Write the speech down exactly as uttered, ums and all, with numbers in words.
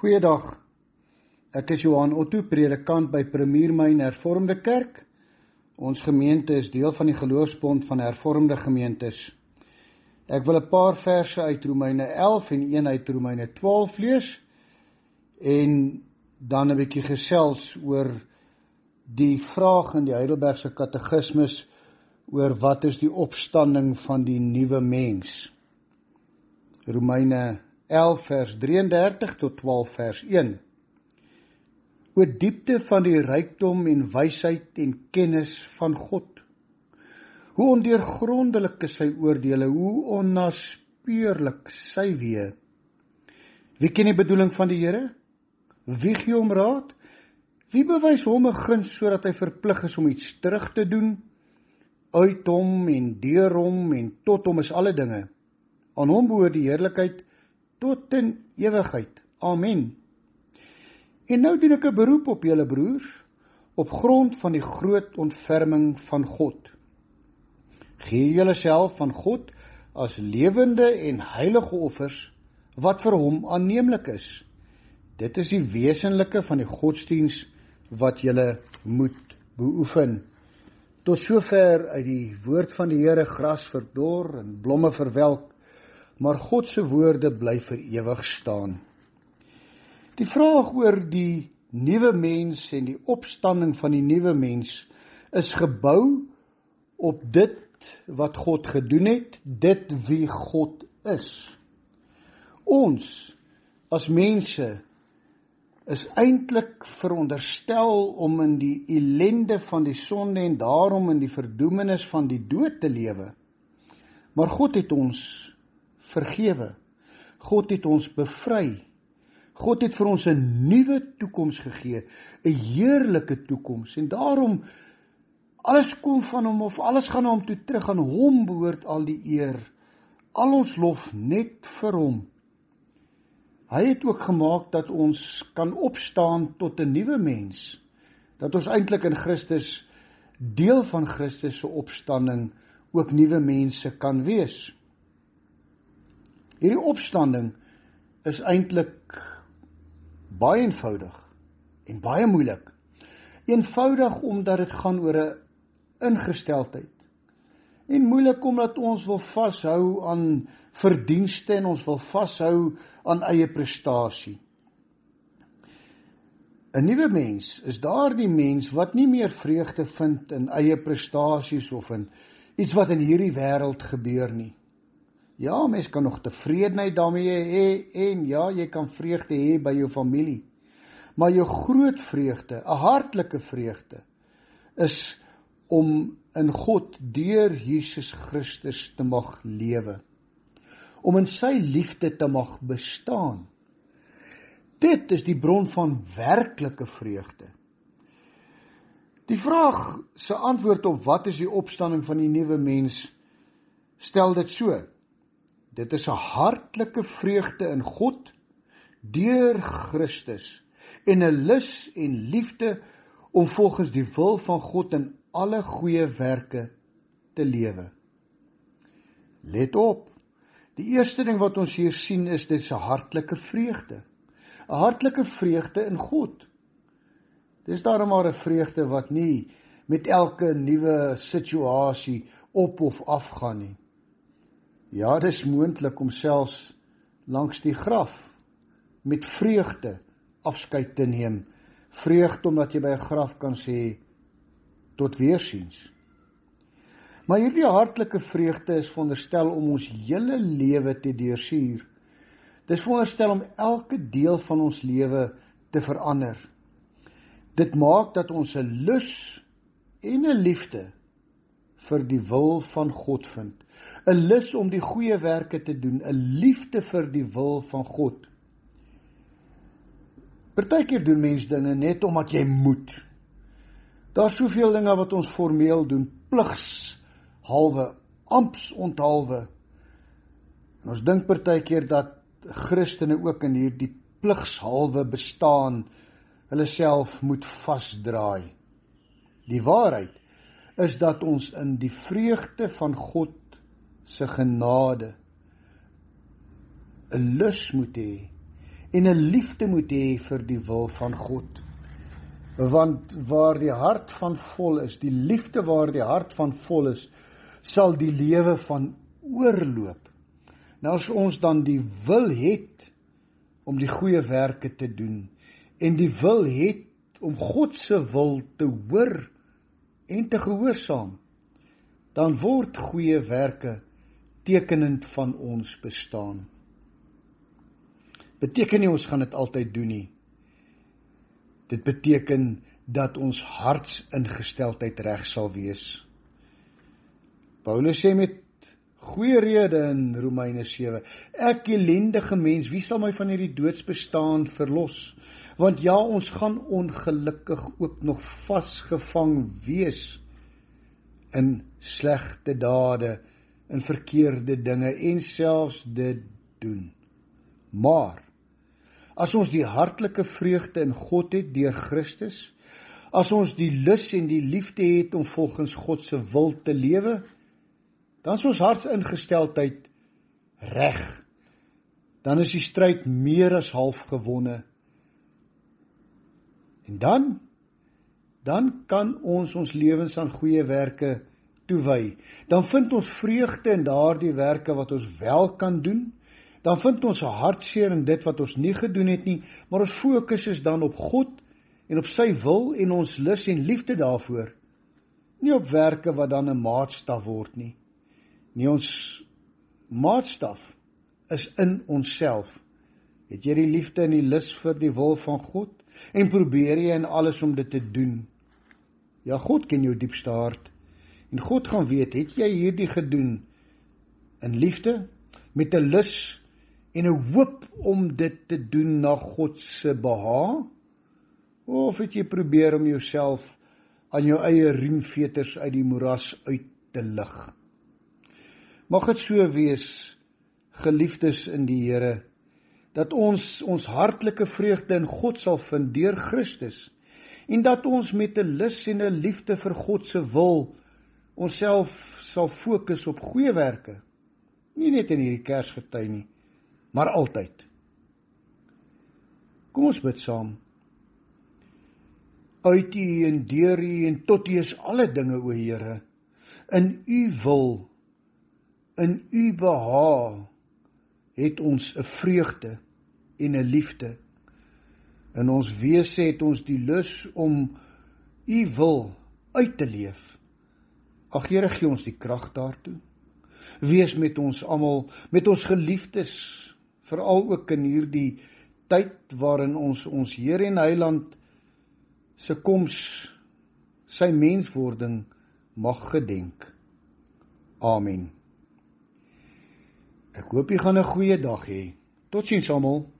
Goeiedag, ek is Johan Otto, predikant by Premiermyn Hervormde Kerk. Ons gemeente is deel van die geloofsbond van Hervormde Gemeentes. Ek wil 'n paar verse uit Romeine elf en een uit Romeine twaalf lees, en dan 'n bietjie gesels oor die vraag in die Heidelbergse Katekismus oor wat is die opstanding van die nuwe mens. Romeine elf vers drieëndertig tot twaalf vers een. O diepte van die rykdom en wysheid en kennis van God. Hoe ondeurgrondelik is sy oordeele, hoe onnaspeurlik sy weë. Wie ken die bedoeling van die Here? Wie gee hom raad? Wie bewys hom 'n guns sodat hy verplig is om iets terug te doen? Uit hom en deur hom en tot hom is alle dinge. Aan hom behoort die heerlikheid tot in ewigheid. Amen. En nou doen ek 'n beroep op julle broers, op grond van die groot ontferming van God. Gee julle self van God as lewende en heilige offers, wat vir hom aanneemlik is. Dit is die wesenlike van die godsdiens wat julle moet beoefen. Tot sover uit die woord van die Here, gras verdor en blomme verwelk, maar God se woorde bly vir ewig staan. Die vraag oor die nuwe mens en die opstanding van die nuwe mens is gebou op dit wat God gedoen het, dit wie God is. Ons as mense is eintlik veronderstel om in die ellende van die sonde en daarom in die verdoemenis van die dood te lewe. Maar God het ons vergewe. God het ons bevry. God het vir ons 'n nuwe toekoms gegee, 'n heerlike toekoms, en daarom alles kom van hom, of alles gaan na hom toe terug, aan hom behoort al die eer, al ons lof net vir hom. Hy het ook gemaak dat ons kan opstaan tot 'n nuwe mens, dat ons eintlik in Christus, deel van Christus se opstanding, ook nuwe mense kan wees. Hierdie opstanding is eintlik baie eenvoudig en baie moeilik. Eenvoudig omdat dit gaan oor 'n ingesteldheid, en moeilik omdat ons wil vashou aan verdienste en ons wil vashou aan eie prestasie. 'n Nuwe mens is daardie mens wat nie meer vreugde vind in eie prestasies of in iets wat in hierdie wêreld gebeur nie. Ja, mens kan nog tevredenheid daarmee hê, en ja, jy kan vreugde hê by jou familie. Maar jou groot vreugde, 'n hartlike vreugde, is om in God deur Jesus Christus te mag lewe. Om in sy liefde te mag bestaan. Dit is die bron van werklike vreugde. Die vraag se antwoord op wat is die opstanding van die nuwe mens, stel dit so. Dit is 'n hartlike vreugde in God, deur Christus, en 'n lus en liefde om volgens die wil van God in alle goeie werke te lewe. Let op, die eerste ding wat ons hier sien is dit 'n hartlike vreugde. 'n Hartlike vreugde in God. Dis daarom maar 'n vreugde wat nie met elke nuwe situasie op of af gaan nie. Ja, dit is moontlik om selfs langs die graf met vreugde afskeid te neem. Vreugde omdat jy by 'n graf kan sê, tot weersiens. Maar hierdie hartlike vreugde is veronderstel om ons hele lewe te deursuur. Dit is veronderstel om elke deel van ons lewe te verander. Dit maak dat ons 'n lus en 'n liefde vir die wil van God vind. 'n Lus om die goeie werke te doen, 'n liefde vir die wil van God. Partykeer doen mens dinge net omdat jy moet. Daar's soveel dinge wat ons formeel doen, pligshalwe, amptsonthaalwe. En ons dink partykeer dat Christene ook in hierdie pligshalwe bestaan, hulle self moet vasdraai. Die waarheid is dat ons in die vreugde van God se genade 'n lus moet hê en 'n liefde moet hê vir die wil van God. Want waar die hart van vol is, die liefde waar die hart van vol is, sal die lewe van oorloop. Nou as ons dan die wil het om die goeie werke te doen, en die wil het om God se wil te hoor en te gehoorsaam, dan word goeie werke tekenend van ons bestaan. Beteken nie ons gaan dit altyd doen nie. Dit beteken dat ons hartsingesteldheid reg sal wees. Paulus sê met goeie rede in Romeine sewe, ek ellendige mens, wie sal my van hierdie doodsbestaan verlos? Want ja, ons gaan ongelukkig ook nog vasgevang wees in slegte dade, in verkeerde dinge en selfs dit doen. Maar as ons die hartlike vreugde in God het deur Christus, as ons die lus en die liefde het om volgens God se wil te lewe, dan is ons hartsingesteldheid reg. Dan is die stryd meer as half gewonne. En dan, dan kan ons ons lewens aan goeie werke toewy. Dan vind ons vreugde in daardie werke wat ons wel kan doen. Dan vind ons 'n hartseer in dit wat ons nie gedoen het nie, maar ons fokus is dan op God en op sy wil en ons lus en liefde daarvoor. Nie op werke wat dan 'n maatstaf word nie. Nie, ons maatstaf is in onsself. Het jy die liefde en die lus vir die wil van God? En probeer jy in alles om dit te doen? Ja, God ken jou diepste hart. En God gaan weet, het jy hierdie gedoen in liefde, met 'n lus en 'n hoop om dit te doen na God se behaag? Of het jy probeer om jouself aan jou eie riemveters uit die moeras uit te lig? Mag dit so wees, geliefdes in die Here, dat ons ons hartlike vreugde in God sal vind deur Christus, en dat ons met 'n lus en 'n liefde vir God se wil onsself sal fokus op goeie werke, nie net in hierdie Kersgety nie, maar altyd. Kom ons bid saam. Uit U en deur U en tot U is alle dinge, o Here. In U wil, in U behaag, het ons 'n vreugde en 'n liefde. In ons wese het ons die lus om U wil uit te leef. Ag Here, gee ons die krag daartoe. Wees met ons almal, met ons geliefdes, veral ook in hierdie tyd waarin ons ons Here en Heiland se koms, sy menswording mag gedenk. Amen. Ek hoop jy gaan 'n goeie dag hê. Totsiens almal.